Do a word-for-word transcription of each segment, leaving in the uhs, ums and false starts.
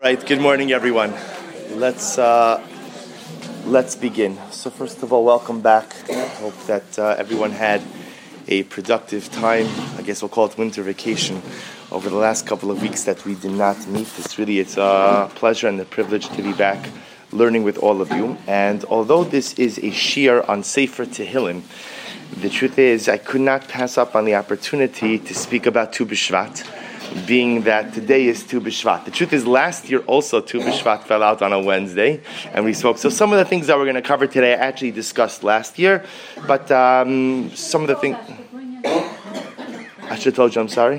Right. Good morning, everyone. Let's uh, let's begin. So, first of all, welcome back. I hope that uh, everyone had a productive time. I guess we'll call it winter vacation over the last couple of weeks that we did not meet. It's really it's a pleasure and a privilege to be back learning with all of you. And although this is a shiur on Sefer Tehillim, the truth is I could not pass up on the opportunity to speak about Tu B'Shvat, being that today is Tu B'Shvat. The truth is, last year also Tu B'Shvat fell out on a Wednesday, and we spoke. So some of the things that we're going to cover today I actually discussed last year, but um, some of the things... I should have told you, I'm sorry?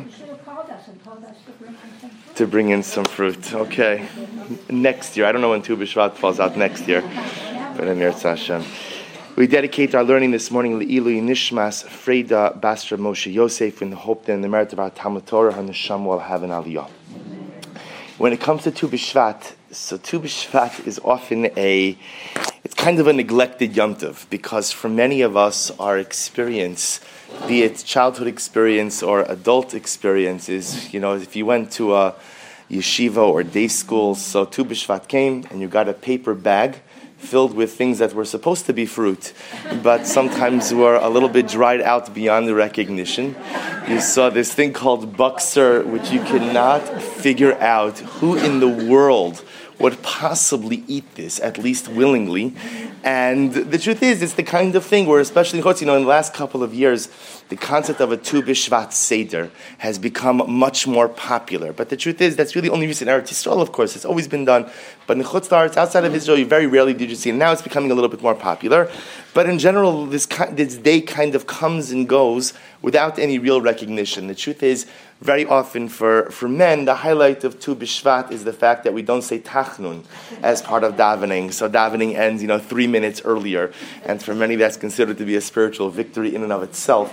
To bring in some fruit. Okay. Next year. I don't know when Tu B'Shvat falls out next year, but Amir Tzashem. We dedicate our learning this morning Le'ilui Nishmas Freida Basra Moshe Yosef in the hope that in the merit of our Talmud Torah, her neshama will have an aliyah. When it comes to Tu B'Shvat, so Tu B'Shvat is often a, it's kind of a neglected Yom Tov, because for many of us, our experience, be it childhood experience or adult experience, is, you know, if you went to a yeshiva or day school, so Tu B'Shvat came and you got a paper bag filled with things that were supposed to be fruit, but sometimes were a little bit dried out beyond the recognition. You saw this thing called Buxer, which you cannot figure out who in the world would possibly eat this, at least willingly. And the truth is, it's the kind of thing where, especially in Chutz, you know, in the last couple of years, the concept of a Tu B'Shvat Seder has become much more popular. But the truth is, that's really only recent. In Eretz Yisrael, of course, it's always been done. But in Chutz La'aretz, outside of Israel, you very rarely did you see it. Now it's becoming a little bit more popular. But in general, this, this day kind of comes and goes without any real recognition. The truth is, very often for, for men, the highlight of Tu B'Shvat is the fact that we don't say Tachnun as part of davening. So davening ends, you know, three minutes earlier. And for many, that's considered to be a spiritual victory in and of itself.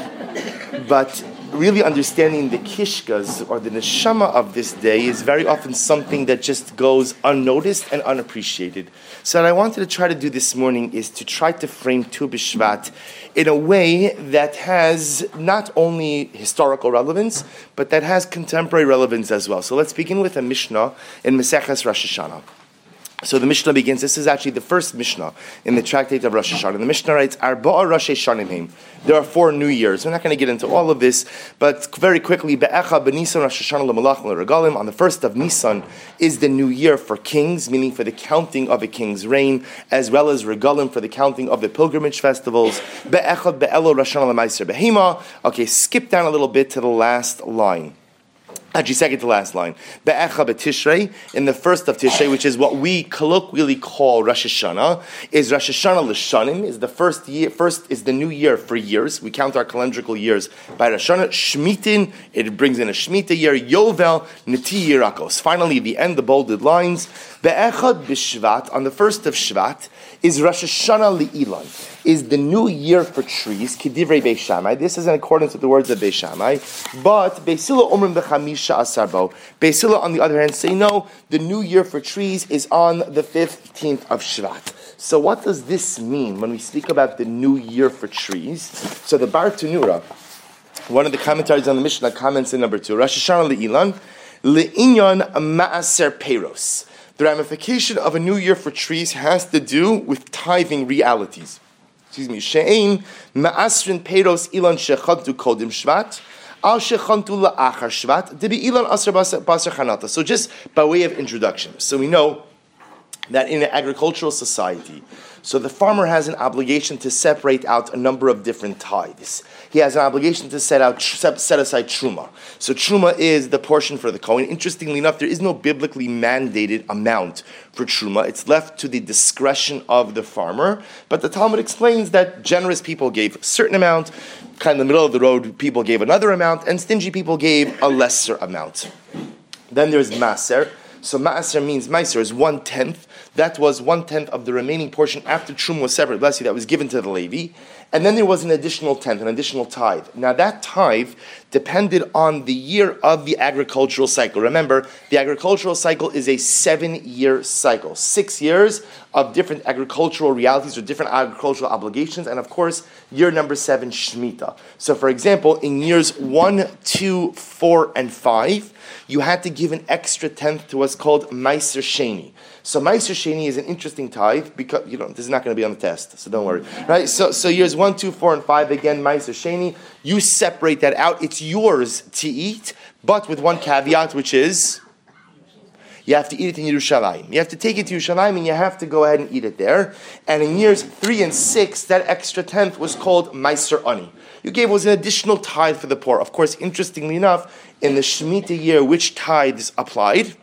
But really understanding the kishkas, or the neshama of this day, is very often something that just goes unnoticed and unappreciated. So what I wanted to try to do this morning is to try to frame Tu B'Shvat in a way that has not only historical relevance, but that has contemporary relevance as well. So let's begin with a Mishnah in Maseches Rosh Hashanah. So the Mishnah begins, this is actually the first Mishnah in the tractate of Rosh Hashanah. The Mishnah writes, Arba'a Rosh Hashanah. There are four New Years. We're not going to get into all of this, but very quickly, Be'echa B'Nisan Rosh Hashanah L'Malach L'Regalim. On the first of Nisan is the New Year for kings, meaning for the counting of a king's reign, as well as Regalim for the counting of the pilgrimage festivals. Be'echa Be'elo Rosh Hashanah L'Maiser Behema. Okay, skip down a little bit to the last line. Actually, second to last line. Be'echa b'Tishrei, in the first of Tishrei, which is what we colloquially call Rosh Hashanah, is Rosh Hashanah l'Shanim, is the first year, first is the new year for years. We count our calendrical years by Rosh Hashanah. Shmitin, it brings in a Shemitah year. Yovel, Neti Yirakos. Finally, the end, the bolded lines. Be'echad b'Shvat, on the first of Shvat, is Rosh Hashanah li'ilan, is the new year for trees, Kedivrei Beis Shammai. This is in accordance with the words of Beis Shammai. But Beis Hillel omrim b'chamisha asar bo. Beis Hillel, on the other hand, say no, the new year for trees is on the fifteenth of Shvat. So what does this mean when we speak about the new year for trees? So the Bar Tanura, one of the commentaries on the Mishnah, comments in number two, Rosh Hashanah li'ilan, le'inyan ma'aser peiros. The ramification of a new year for trees has to do with tithing realities. Excuse me. She'ein ma'asrin peiros ilan shechantu kodim shvat, al shechantu la'achar shvat, debi ilan asr basar chanata. So just by way of introduction. So we know that in an agricultural society, so the farmer has an obligation to separate out a number of different tithes. He has an obligation to set out set aside truma. So truma is the portion for the Kohen. Interestingly enough, there is no biblically mandated amount for truma. It's left to the discretion of the farmer. But the Talmud explains that generous people gave a certain amount, kind of in the middle of the road people gave another amount, and stingy people gave a lesser amount. Then there's maser. So ma'aser means meiser is one-tenth. That was one-tenth of the remaining portion after Truma was separate, bless you, that was given to the Levi. And then there was an additional tenth, an additional tithe. Now that tithe depended on the year of the agricultural cycle. Remember, the agricultural cycle is a seven-year cycle. Six years of different agricultural realities or different agricultural obligations. And of course, year number seven, Shemitah. So for example, in years one, two, four, and five, you had to give an extra tenth to what's called Meiser Sheni. So Meiser Sheni is an interesting tithe because, you know, this is not going to be on the test, so don't worry. Right? So so years one, two, four, and five, again, Meiser Sheni, you separate that out. It's yours to eat, but with one caveat, which is you have to eat it in Yerushalayim. You have to take it to Yerushalayim and you have to go ahead and eat it there. And in years three and six, that extra tenth was called Meiser Ani. You gave was an additional tithe for the poor. Of course, interestingly enough, in the Shemitah year, which tithes applied?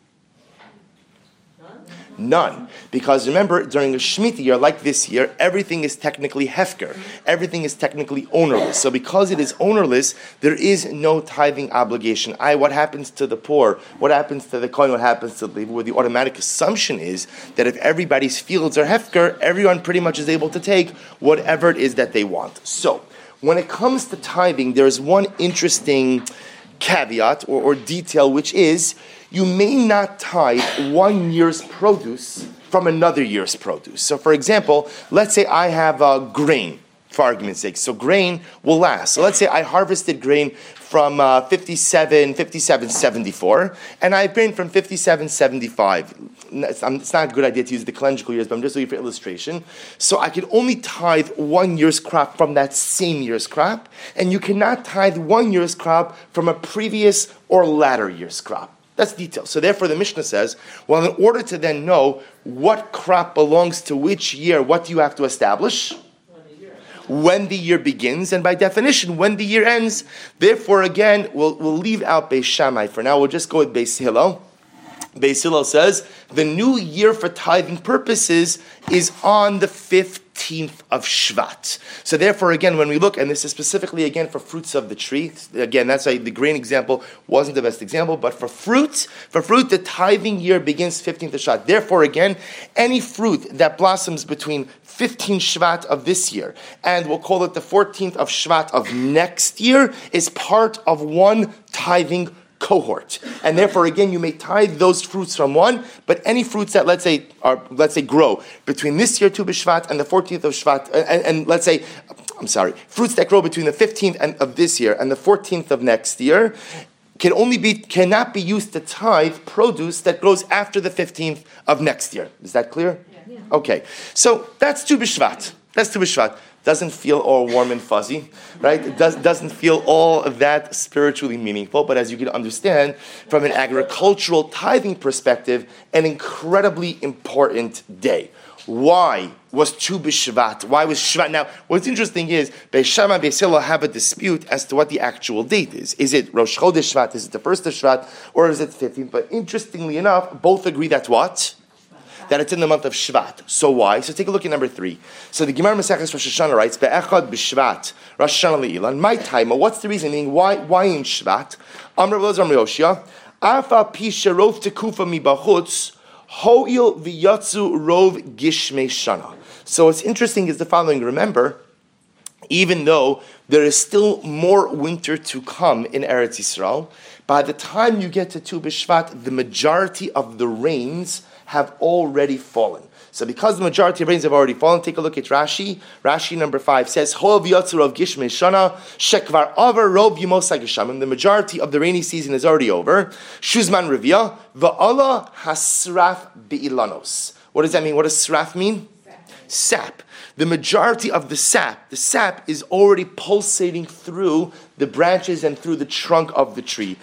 None. Because remember, during a Shemitah year like this year, everything is technically hefker. Everything is technically ownerless. So because it is ownerless, there is no tithing obligation. I, what happens to the poor? What happens to the coin? What happens to the leaver? Where the automatic assumption is that if everybody's fields are hefker, everyone pretty much is able to take whatever it is that they want. So, when it comes to tithing, there's one interesting caveat or, or detail, which is you may not tithe one year's produce from another year's produce. So for example, let's say I have uh, grain, for argument's sake. So grain will last. So let's say I harvested grain from uh, fifty-seven, fifty-seven seventy-four, and I have grain from fifty-seven seventy-five. It's, um, it's not a good idea to use the calendrical years, but I'm just doing it for illustration. So I can only tithe one year's crop from that same year's crop, and you cannot tithe one year's crop from a previous or latter year's crop. That's detail. So therefore the Mishnah says, well, in order to then know what crop belongs to which year, what do you have to establish? When the year begins, and by definition, when the year ends. Therefore, again, we'll, we'll leave out Beis Shammai for now. We'll just go with Beis Hillel. Beis Hillel says, the new year for tithing purposes is on the fifteenth of Shvat. So therefore, again, when we look, and this is specifically, again, for fruits of the tree, again, that's why the grain example wasn't the best example, but for fruit, for fruit, the tithing year begins fifteenth of Shvat. Therefore, again, any fruit that blossoms between fifteenth Shvat of this year, and we'll call it the fourteenth of Shvat of next year, is part of one tithing cohort. And therefore, again, you may tithe those fruits from one, but any fruits that, let's say, are, let's say, grow between this year, Tu B'Shvat, and the fourteenth of Shvat, and, and let's say, I'm sorry, fruits that grow between the fifteenth and, of this year and the fourteenth of next year, can only be, cannot be used to tithe produce that grows after the fifteenth of next year. Is that clear? Yeah. Okay. So that's Tu B'Shvat. That's Tu B'Shvat. Doesn't feel all warm and fuzzy, right? It does, doesn't feel all that spiritually meaningful, but as you can understand, from an agricultural tithing perspective, an incredibly important day. Why was Tu B'Shvat? Why was Shvat? Now, what's interesting is, Beis Shammai and Beis Hillel have a dispute as to what the actual date is. Is it Rosh Chodesh Shvat? Is it the first of Shvat? Or is it the fifteenth? But interestingly enough, both agree that's what? That it's in the month of Shvat. So why? So take a look at number three. So the Gemara Maseches Rosh Hashanah writes, Be'echad b'Shvat, Rosh Hashanah le'ilan. My time, what's the reasoning? Why Why in Shvat? Amr Rav Amr Yoshia, Afa pi sherov tekufa mibachutz, ho'il v'yatzu rov gishmei shana. So what's interesting is the following. Remember, even though there is still more winter to come in Eretz Yisrael, by the time you get to Tu B'Shvat, the majority of the rains have already fallen. So because the majority of rains have already fallen, take a look at Rashi. Rashi number five says, Ho'av yatzur of gishmei shana, shekvar avar rov yimosai geshamim. The majority of the rainy season is already over. Shuzman revia, va'ala hasraf be'ilanos. What does that mean? What does sraf mean? Sap. The majority of the sap, the sap is already pulsating through the branches and through the trunk of the tree.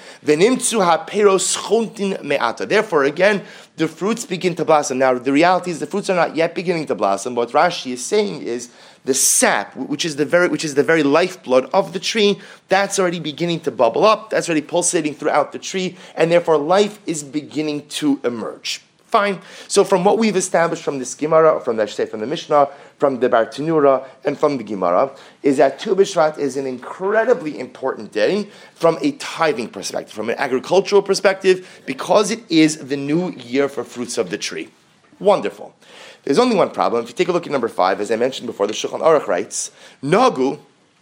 Therefore, again, the fruits begin to blossom. Now, the reality is the fruits are not yet beginning to blossom. What Rashi is saying is the sap, which is the very, which is the very lifeblood of the tree, that's already beginning to bubble up. That's already pulsating throughout the tree, and therefore life is beginning to emerge. Fine. So from what we've established from this Gemara, or from the, from the Mishnah, from the Bartanura, and from the Gemara, is that Tu B'Shvat is an incredibly important day from a tithing perspective, from an agricultural perspective, because it is the new year for fruits of the tree. Wonderful. There's only one problem. If you take a look at number five, as I mentioned before, the Shulchan Aruch writes, Nagu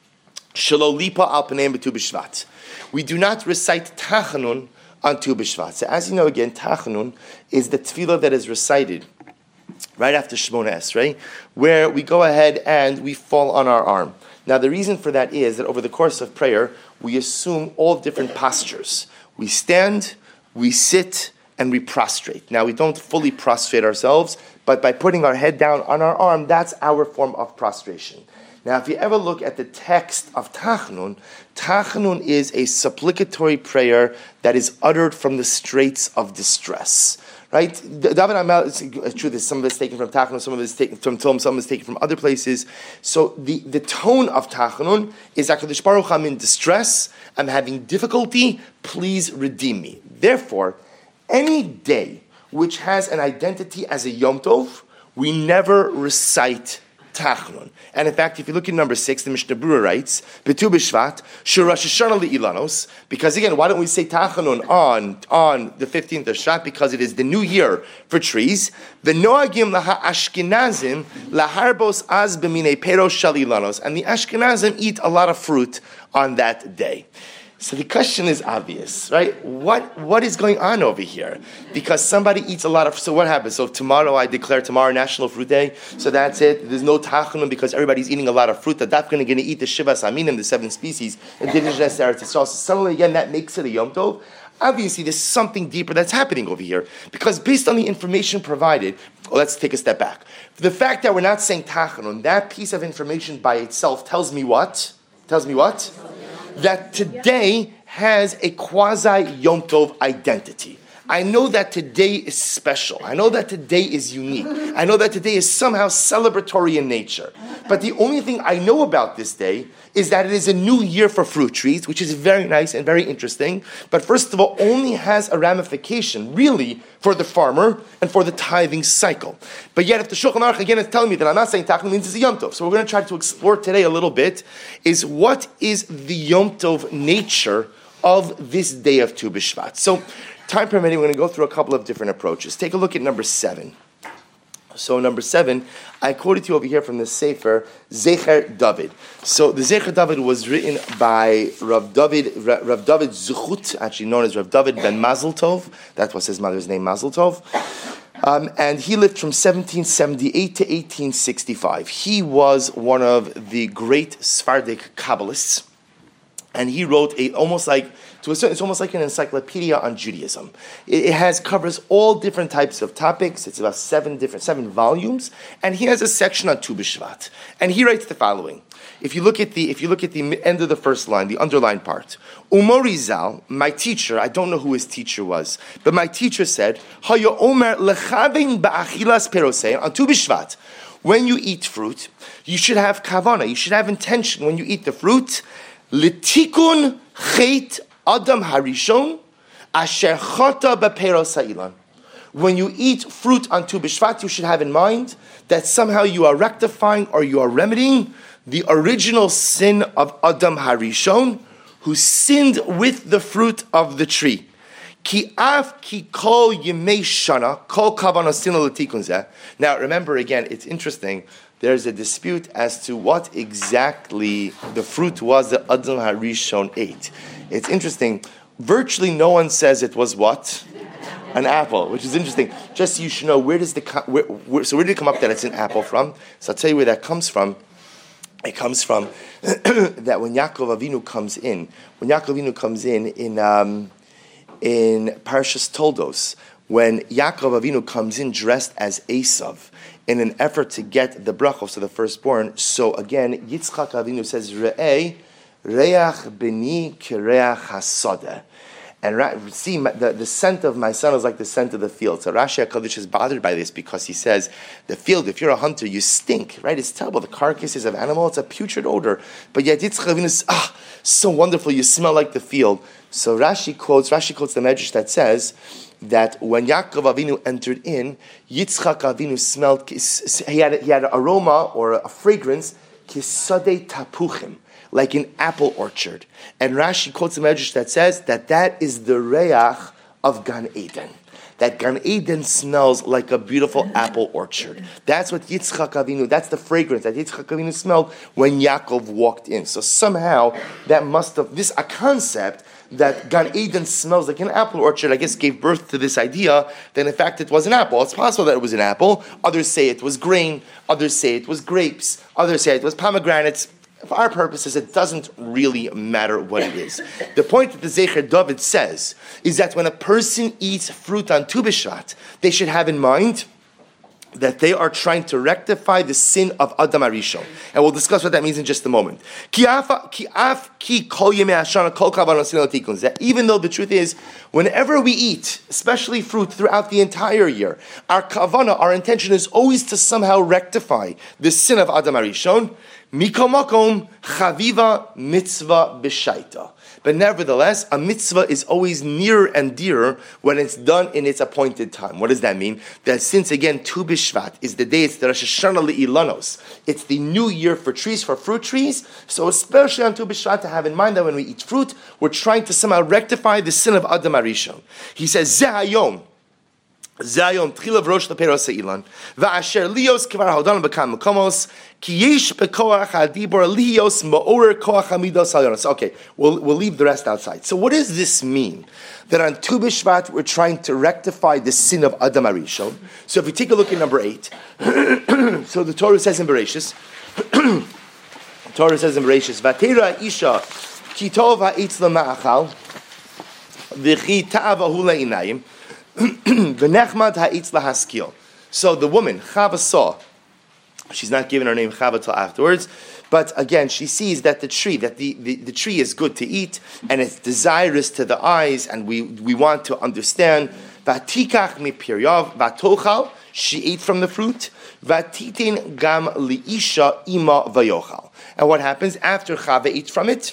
shelo lipa al pneim b'tu b'shvat. We do not recite Tachanun on Tu B'Shvat. So as you know, again, Tachanun is the tefillah that is recited right after Shemona Esrei, where we go ahead and we fall on our arm. Now, the reason for that is that over the course of prayer, we assume all different postures. We stand, we sit, and we prostrate. Now, we don't fully prostrate ourselves, but by putting our head down on our arm, that's our form of prostration. Now, if you ever look at the text of Tachanun, Tachanun is a supplicatory prayer that is uttered from the straits of distress. Right? David Amel, it's true that some of it's taken from Tachanun, some of it's taken from Tom, some of it's taken from other places. So the, the tone of Tachanun is HaKadosh Baruch Hu, I'm in distress, I'm having difficulty, please redeem me. Therefore, any day which has an identity as a Yom Tov, we never recite Tachanun. And in fact, if you look at number six, the Mishnah Berurah writes, B'tu B'Shvat, Shur Rosh Hashanah Li'ilanos, because again, why don't we say Tachanun on, on the fifteenth of Shvat? Because it is the new year for trees. V'noagim laha Ashkenazim laharbos az b'minei peros shel ilanos. And the Ashkenazim eat a lot of fruit on that day. So the question is obvious, right? What what is going on over here? Because somebody eats a lot of, so what happens? So tomorrow I declare tomorrow National Fruit Day, so that's it. There's no Tachanun because everybody's eating a lot of fruit. That that's going to eat the Shivas Aminim, the seven species, indigenous to Eretz Yisrael. So suddenly again that makes it a Yom Tov. Obviously there's something deeper that's happening over here. Because based on the information provided, well, let's take a step back. The fact that we're not saying Tachanun, that piece of information by itself tells me what? Tells me what? That today has a quasi-Yom Tov identity. I know that today is special. I know that today is unique. I know that today is somehow celebratory in nature. But the only thing I know about this day is that it is a new year for fruit trees, which is very nice and very interesting. But first of all, only has a ramification, really, for the farmer and for the tithing cycle. But yet, if the Shulchan Aruch again is telling me that I'm not saying Tachanun means it's a Yom Tov, so we're going to try to explore today a little bit, is what is the Yom Tov nature of this day of Tu B'Shvat. So, time permitting, we're going to go through a couple of different approaches. Take a look at number seven. So number seven, I quoted to you over here from the Sefer Zecher David. So the Zecher David was written by Rav David, Rav David Zuchut, actually known as Rav David ben Mazel Tov. That was his mother's name, Mazel Tov. Um, and he lived from seventeen seventy-eight to eighteen sixty-five. He was one of the great Sephardic Kabbalists. And he wrote a almost like to a certain, it's almost like an encyclopedia on Judaism. It, it has covers all different types of topics. It's about seven different seven volumes, and he has a section on Tu B'Shvat. And he writes the following: If you look at the if you look at the end of the first line, the underlined part, Umori Zal, my teacher, I don't know who his teacher was, but my teacher said, Haya Omer lechavein ba'achilas perosei on Tu B'Shvat. When you eat fruit, you should have kavana. You should have intention when you eat the fruit. L'tikun chet Adam Harishon asher chata beperos ha'ilan. When you eat fruit on Tu B'Shvat, you should have in mind that somehow you are rectifying or you are remedying the original sin of Adam Harishon, who sinned with the fruit of the tree. Ki af ki kol yemei shana kol kavana sin l'tikun zeh. Now remember again, it's interesting. There's a dispute as to what exactly the fruit was that Adam Harishon ate. It's interesting. Virtually no one says it was what? An apple, which is interesting. Just so you should know, where does the where, where, so where did it come up that it's an apple from? So I'll tell you where that comes from. It comes from that when Yaakov Avinu comes in, when Yaakov Avinu comes in in um, in Parshas Toldos, when Yaakov Avinu comes in dressed as Esav, in an effort to get the brachos to the firstborn. So again, Yitzchak Avinu says, Re'eh, Reach beni kireach hasadeh. And see, the, the scent of my son is like the scent of the field. So Rashi HaKadosh is bothered by this because he says, the field, if you're a hunter, you stink, right? It's terrible. The carcasses of animals, it's a putrid odor. But yet Yitzchak Avinu says, ah, so wonderful, you smell like the field. So Rashi quotes, Rashi quotes the Medrash that says that when Yaakov Avinu entered in, Yitzchak Avinu smelled, he had, he had an aroma or a fragrance, kisadei tapuchim, like an apple orchard. And Rashi quotes a Medrash that says that that is the reach of Gan Eden. that Gan Eden smells like a beautiful apple orchard. That's what Yitzchak Avinu, that's the fragrance that Yitzchak Avinu smelled when Yaakov walked in. So somehow that must have, this a concept that Gan Eden smells like an apple orchard, I guess gave birth to this idea that in fact it was an apple. It's possible that it was an apple. Others say it was grain. Others say it was grapes. Others say it was pomegranates. For our purposes, it doesn't really matter what it is. The point that the Zecher David says is that when a person eats fruit on Tu B'Shvat, they should have in mind that they are trying to rectify the sin of Adam Arishon. And we'll discuss what that means in just a moment. That even though the truth is, whenever we eat, especially fruit throughout the entire year, our kavana, our intention is always to somehow rectify the sin of Adam Arishon. Mikol makom chaviva mitzvah b'shaita. But nevertheless, a mitzvah is always nearer and dearer when it's done in its appointed time. What does that mean? That since, again, Tu B'Shvat is the day, it's the Rosh Hashanah Le'ilanos. It's the new year for trees, for fruit trees. So especially on Tu B'Shvat, to have in mind that when we eat fruit, we're trying to somehow rectify the sin of Adam Arishon. He says, Zeh hayom. Zayom tchilav rosh leperos ha'ilan va'asher lios kvar ha'odan b'kam mekomos ki yesh bekoach ha'dibor lios ma'orer koach hamidos ha'yonos. Okay, we'll, we'll leave the rest outside. So what does this mean? That on Tu B'Shvat we're trying to rectify the sin of Adam Arishon. So if we take a look at number eight, so the Torah says in Bereshis, the Torah says in Bereshis, Vatera isha ki tov ha'itz lema'achal v'chi ta'avahu le'inayim. So the woman, Chava, saw, she's not given her name Chava till afterwards, but again, she sees that the tree, that the, the, the tree is good to eat, and it's desirous to the eyes, and we, we want to understand. Vatikach mipiryav vatochal, she ate from the fruit. Vatitin gam liisha ima vayochal. And what happens after Chava eats from it?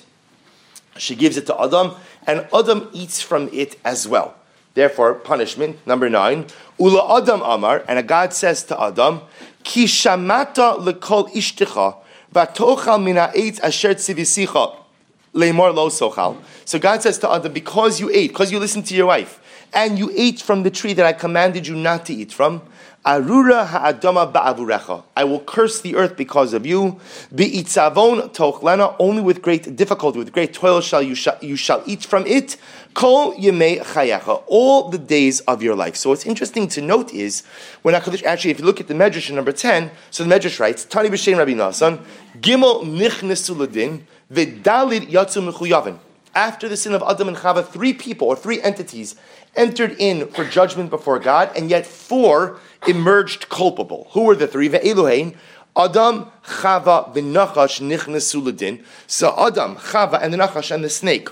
She gives it to Adam, and Adam eats from it as well. Therefore, punishment, number nine, Ula Adam Amar, and a God says to Adam, Ki shamata lekol ishticha, vatochal mina eitz asher tzivisicha, leimor lo sochal. So God says to Adam, because you ate, because you listened to your wife, and you ate from the tree that I commanded you not to eat from, Arura ha'adama ba'avurecha. I will curse the earth because of you. Bi'itzavon tochlena. Only with great difficulty, with great toil shall you, shall you shall eat from it. Kol yemei chayecha. All the days of your life. So what's interesting to note is, when HaKadosh, actually, if you look at the Medrash in number ten, so the Medrash writes, Tani b'shem Rabbi Nasan, Gimel nichnesu l'din, v'dalid yatzu mechuyavin. After the sin of Adam and Chava, three people, or three entities, entered in for judgment before God, and yet four emerged culpable. Who were the three? Ve'eluhein, Adam, Chava, v'nachash nichnesu l'din. So Adam, Chava, and the Nachash and the snake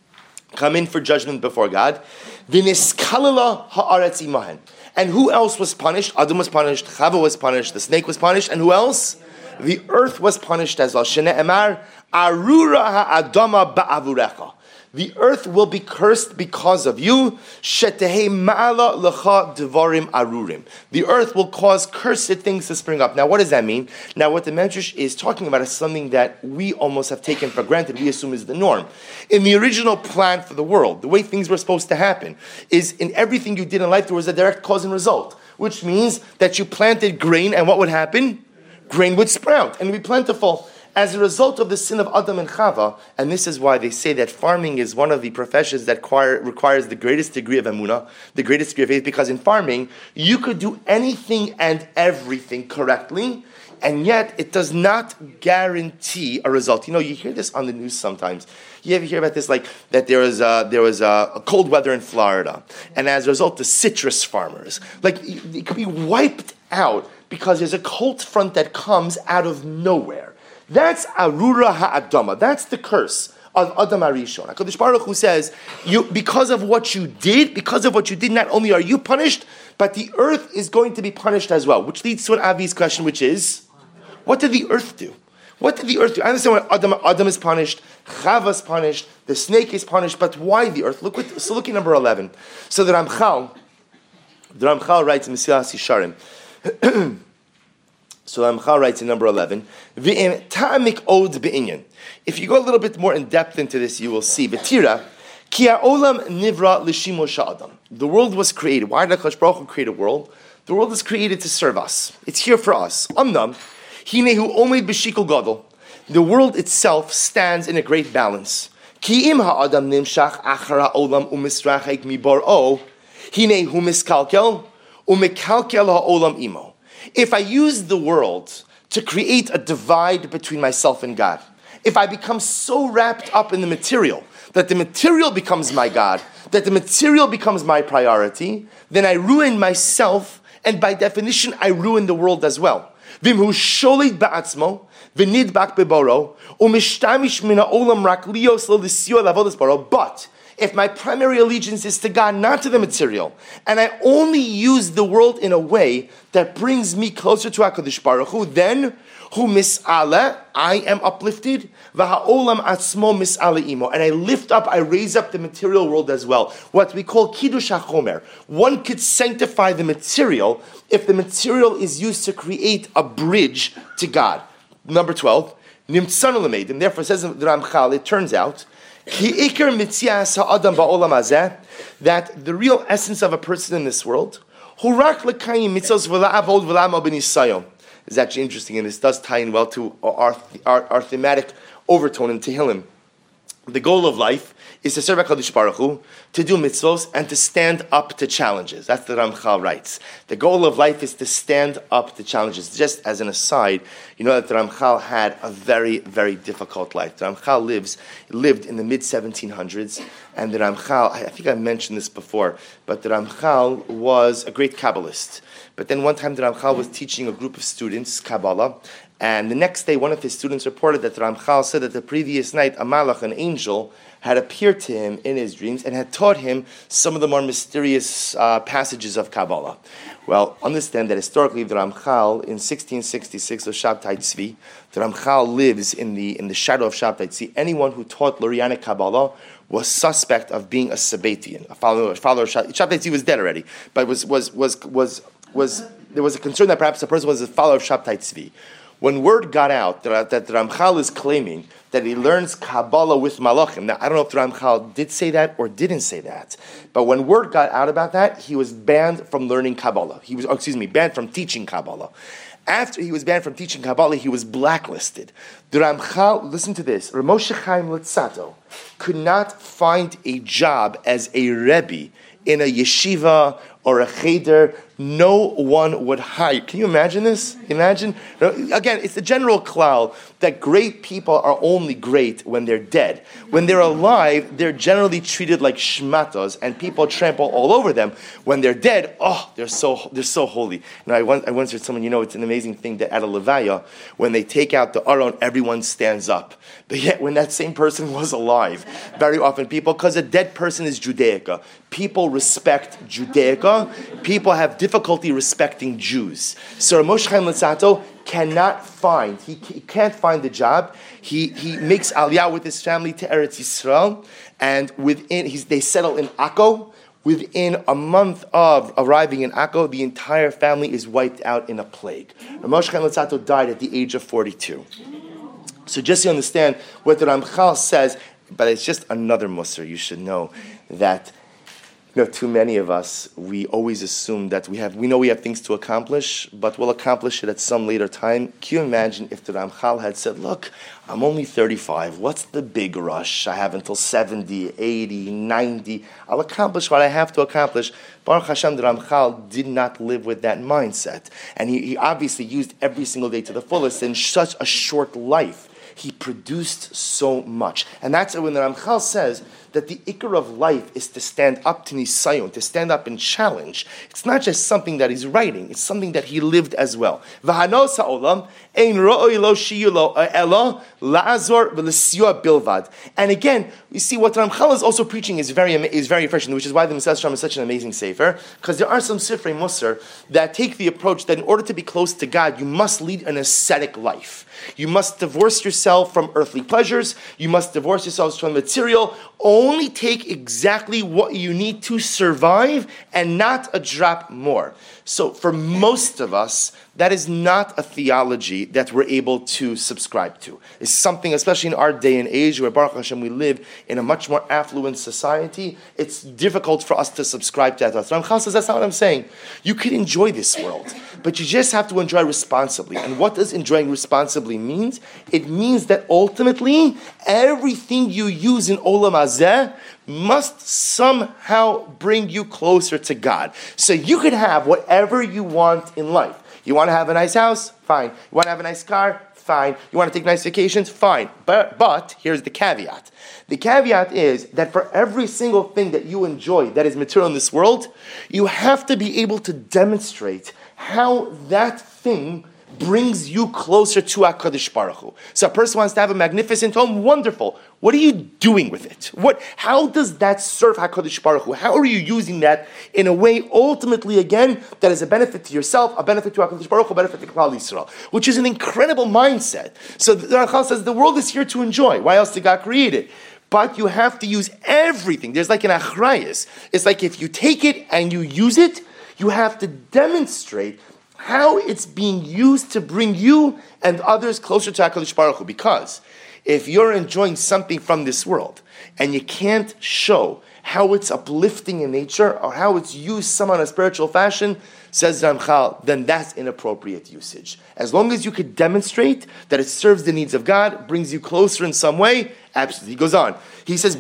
come in for judgment before God. V'niskalala ha'aretz imahen. And who else was punished? Adam was punished, Chava was punished, the snake was punished, and who else? The earth was punished as well. Shene emar, arura ha'adama ba'avurecha. The earth will be cursed because of you. Shetehei ma'ala lecha devarim arurim. The earth will cause cursed things to spring up. Now, what does that mean? Now, what the Medrash is talking about is something that we almost have taken for granted. We assume is the norm. In the original plan for the world, the way things were supposed to happen, is in everything you did in life, there was a direct cause and result, which means that you planted grain, and what would happen? Grain would sprout and be plentiful. As a result of the sin of Adam and Chava, and this is why they say that farming is one of the professions that require, requires the greatest degree of emunah, the greatest degree of faith, because in farming, you could do anything and everything correctly, and yet it does not guarantee a result. You know, you hear this on the news sometimes. You ever hear about this, like that there was a, there was a, a cold weather in Florida, and as a result, the citrus farmers, like, it could be wiped out because there's a cold front that comes out of nowhere. That's Arura Ha'adama. That's the curse of Adam Arishon. HaKadosh Baruch Hu says, you, because of what you did, because of what you did, not only are you punished, but the earth is going to be punished as well. Which leads to an obvious question, which is, what did the earth do? What did the earth do? I understand why Adam, Adam is punished, Chava is punished, the snake is punished, but why the earth? Look what, so look at number eleven. So the Ramchal, the Ramchal writes in Mesilas Yesharim, so Ramchal writes in number eleven, If you go a little bit more in depth into this, you will see, Betira, Ki ha'olam nivra l'shimo sha'adam. The world was created. Why did HaKadosh Baruch Hu create a world? The world is created to serve us. It's here for us. Amnam, hinehu omed b'shikol gadol. The world itself stands in a great balance. Ki im ha'adam nimshach achar ha'olam u'misrachek mibor'o, hinehu miskalkel u'mikalkel ha'olam imo. If I use the world to create a divide between myself and God, if I become so wrapped up in the material that the material becomes my God, that the material becomes my priority, then I ruin myself, and by definition, I ruin the world as well. Vimhu sholit ba'atzmo, v'nidbak beboro, u'mishtamish min ha'olam rak lios lo l'sio l'avodas baro. But if my primary allegiance is to God, not to the material, and I only use the world in a way that brings me closer to HaKadosh Baruch Hu, then hu mis'ale, I am uplifted, v'ha'olam atzmo mis'ale imo, and I lift up, I raise up the material world as well. What we call kiddush hachomer. One could sanctify the material if the material is used to create a bridge to God. Number twelve, nimtzanu l'meid, and therefore says the Ramchal, it turns out, ki ikar mitzias ha'adam ba'olam hazeh, that the real essence of a person in this world, hu rak l'kayim mitzvos v'la'avod v'la'amal b'nisayom, is actually interesting, and this does tie in well to our, our, our thematic overtone in Tehillim. The goal of life is to serve HaKadosh Baruch Hu, to do mitzvos, and to stand up to challenges. That's the Ramchal writes. The goal of life is to stand up to challenges. Just as an aside, you know that the Ramchal had a very, very difficult life. The Ramchal lives, lived in the mid seventeen hundreds, and the Ramchal, I think I mentioned this before, but the Ramchal was a great Kabbalist. But then one time the Ramchal was teaching a group of students Kabbalah, and the next day one of his students reported that the Ramchal said that the previous night a malach, an angel, had appeared to him in his dreams and had taught him some of the more mysterious uh, passages of Kabbalah. Well, understand that historically the Ramchal in sixteen sixty-six of Shabtai Tzvi, the Ramchal lives in the in the shadow of Shabtai Tzvi. Anyone who taught Lurianic Kabbalah was suspect of being a Sabbatian, a follower, a follower of Shabtai. Shabtai Tzvi was dead already, but was was was was was there was a concern that perhaps the person was a follower of Shabtai Tzvi. When word got out that, that the Ramchal is claiming that he learns Kabbalah with Malachim, now I don't know if the Ramchal did say that or didn't say that, but when word got out about that, he was banned from learning Kabbalah. He was, oh, excuse me, banned from teaching Kabbalah. After he was banned from teaching Kabbalah, he was blacklisted. The Ramchal, listen to this, Rav Moshe Chaim Luzzatto could not find a job as a Rebbe in a yeshiva or a cheder. No one would hire. Can you imagine this? Imagine. Again, it's the general klal that great people are only great when they're dead. When they're alive, they're generally treated like shmatos, and people trample all over them. When they're dead, oh, they're so they're so holy. Now, I once, I once heard someone, you know, it's an amazing thing that at a levaya, when they take out the aron, everyone stands up. But yet, when that same person was alive, very often people, because a dead person is Judaica, people respect Judaica. People have difficulty respecting Jews. So Moshe Chaim Luzzatto cannot find, he, he can't find the job. He he makes aliyah with his family to Eretz Yisrael, and within he's, they settle in Akko. Within a month of arriving in Akko, the entire family is wiped out in a plague. Moshe Chaim Luzzatto died at the age of forty-two. So just to understand what the Ramchal says, but it's just another musar. You should know that, you know, too many of us, we always assume that we have, we know we have things to accomplish, but we'll accomplish it at some later time. Can you imagine if the Ramchal had said, look, I'm only thirty-five, what's the big rush? I have until seventy, eighty, ninety, I'll accomplish what I have to accomplish. Baruch Hashem, the Ramchal did not live with that mindset. And he, he obviously used every single day to the fullest in such a short life. He produced so much. And that's when the Ramchal says that the ikar of life is to stand up to nisayon, to stand up and challenge. It's not just something that he's writing, it's something that he lived as well. V'hanos ha'olam ein ro'oi lo shiyu lo elo la'azor v'l'siyua bilvad. And again, you see what Ramchal is also preaching is very is very refreshing, which is why the Mesilas Yesharim is such an amazing sefer, because there are some sifrei musar that take the approach that in order to be close to God, you must lead an ascetic life. You must divorce yourself yourself from earthly pleasures. You must divorce yourselves from material. Only take exactly what you need to survive and not a drop more. So for most of us, that is not a theology that we're able to subscribe to. It's something, especially in our day and age, where Baruch Hashem we live in a much more affluent society, it's difficult for us to subscribe to that. Ramchal says that's not what I'm saying. You can enjoy this world, but you just have to enjoy responsibly. And what does enjoying responsibly mean? It means that ultimately, everything you use in Olam Hazeh must somehow bring you closer to God. So you could have whatever you want in life. You want to have a nice house? Fine. You want to have a nice car? Fine. You want to take nice vacations? Fine. But, but here's the caveat. The caveat is that for every single thing that you enjoy that is material in this world, you have to be able to demonstrate how that thing brings you closer to HaKadosh Baruch Hu. So a person wants to have a magnificent home, wonderful. What are you doing with it? What? How does that serve HaKadosh Baruch Hu? How are you using that in a way, ultimately, again, that is a benefit to yourself, a benefit to HaKadosh Baruch Hu, a benefit to Klal Yisrael, which is an incredible mindset. So the Rachel says the world is here to enjoy. Why else did God create it? But you have to use everything. There's like an achrayus. It's like if you take it and you use it, you have to demonstrate how it's being used to bring you and others closer to HaKadosh Baruch Hu. Because if you're enjoying something from this world and you can't show how it's uplifting in nature or how it's used somehow in a spiritual fashion, says Ramchal, then that's inappropriate usage. As long as you could demonstrate that it serves the needs of God, brings you closer in some way, absolutely. He goes on. He says,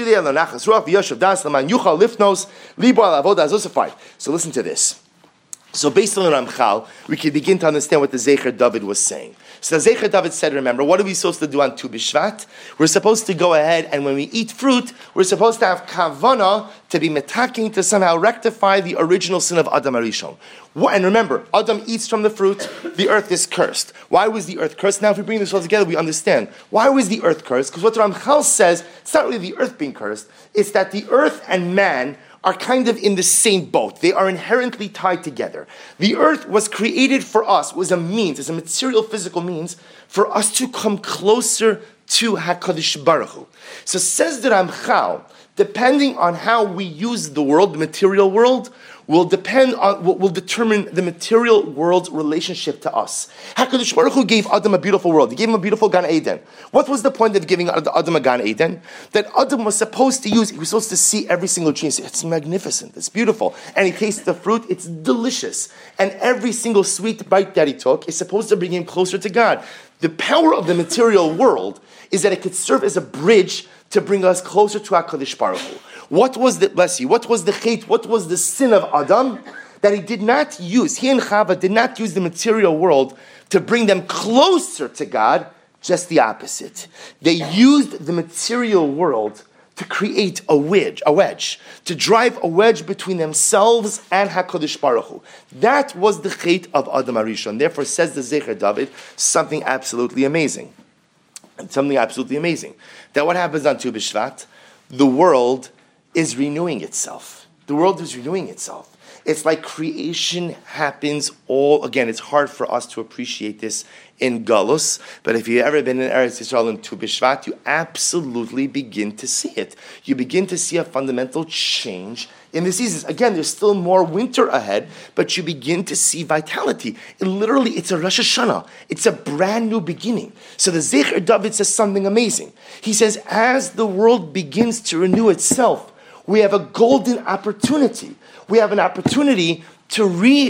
so listen to this. So based on the Ramchal, we can begin to understand what the Zecher David was saying. So the Zecher David said, remember, what are we supposed to do on Tu B'Shvat? We're supposed to go ahead and when we eat fruit, we're supposed to have kavana to be metaking to somehow rectify the original sin of Adam Arishon. And remember, Adam eats from the fruit, the earth is cursed. Why was the earth cursed? Now if we bring this all together, we understand. Why was the earth cursed? Because what Ramchal says, it's not really the earth being cursed, it's that the earth and man are kind of in the same boat. They are inherently tied together. The earth was created for us, was a means, as a material, physical means, for us to come closer to HaKadosh Baruch Hu. So says the Ramchal, depending on how we use the world, the material world, will depend on what will determine the material world's relationship to us. HaKadosh Baruch Hu gave Adam a beautiful world. He gave him a beautiful Gan Eden. What was the point of giving Adam a Gan Eden? That Adam was supposed to use, he was supposed to see every single tree and say, it's magnificent, it's beautiful. And he tastes the fruit, it's delicious. And every single sweet bite that he took is supposed to bring him closer to God. The power of the material world is that it could serve as a bridge to bring us closer to HaKadosh Baruch Hu. What was the, bless you, what was the chait, what was the sin of Adam? That he did not use, he and Chava did not use the material world to bring them closer to God, just the opposite. They used the material world to create a wedge, a wedge, to drive a wedge between themselves and HaKadosh Baruch Hu. That was the chait of Adam Arishon. Therefore, says the Zecher David, something absolutely amazing. And something absolutely amazing. That what happens on Tu B'Shvat? The world is renewing itself. The world is renewing itself. It's like creation happens all, again, it's hard for us to appreciate this in Galus, but if you've ever been in Eretz Yisrael in Tu B'Shvat, you absolutely begin to see it. You begin to see a fundamental change in the seasons. Again, there's still more winter ahead, but you begin to see vitality. It literally, it's a Rosh Hashanah. It's a brand new beginning. So the Zecher David says something amazing. He says, as the world begins to renew itself, we have a golden opportunity. We have an opportunity to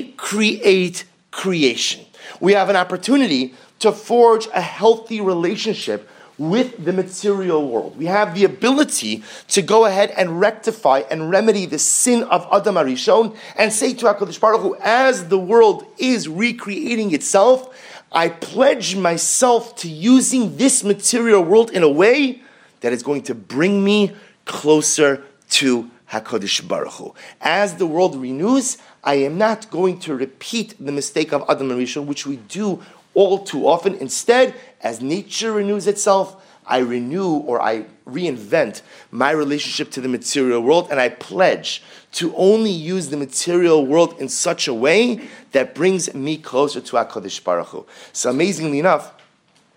recreate creation. We have an opportunity to forge a healthy relationship with the material world. We have the ability to go ahead and rectify and remedy the sin of Adam Arishon and say to HaKadosh Baruch Hu, as the world is recreating itself, I pledge myself to using this material world in a way that is going to bring me closer to HaKadosh Baruch Hu. As the world renews, I am not going to repeat the mistake of Adam Arishon, which we do all too often. Instead, as nature renews itself, I renew or I reinvent my relationship to the material world, and I pledge to only use the material world in such a way that brings me closer to HaKadosh Baruch Hu. So amazingly enough,